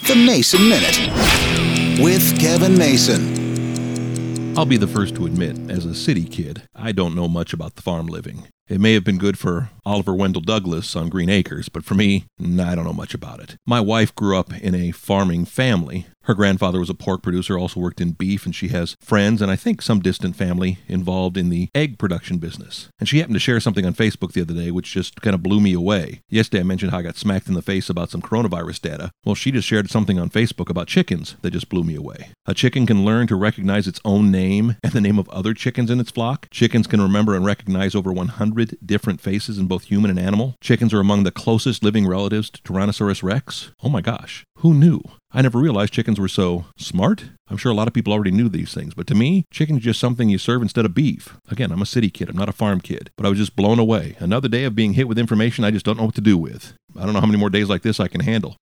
The Mason Minute with Kevin Mason. I'll be the first to admit, as a city kid, I don't know much about the farm living. It may have been good for Oliver Wendell Douglas on Green Acres, but for me, I don't know much about it. My wife grew up in a farming family. Her grandfather was a pork producer, also worked in beef, and she has friends and I think some distant family involved in the egg production business. And she happened to share something on Facebook the other day which just kind of blew me away. Yesterday I mentioned how I got smacked in the face about some coronavirus data. Well, she just shared something on Facebook about chickens that just blew me away. A chicken can learn to recognize its own name and the name of other chickens in its flock. Chickens can remember and recognize over 100 different faces in both human and animal. Chickens are among the closest living relatives to Tyrannosaurus rex. Oh my gosh, who knew? I never realized chickens were so smart. I'm sure a lot of people already knew these things, but to me, chicken is just something you serve instead of beef. Again, I'm a city kid, I'm not a farm kid, but I was just blown away. Another day of being hit with information I just don't know what to do with. I don't know how many more days like this I can handle.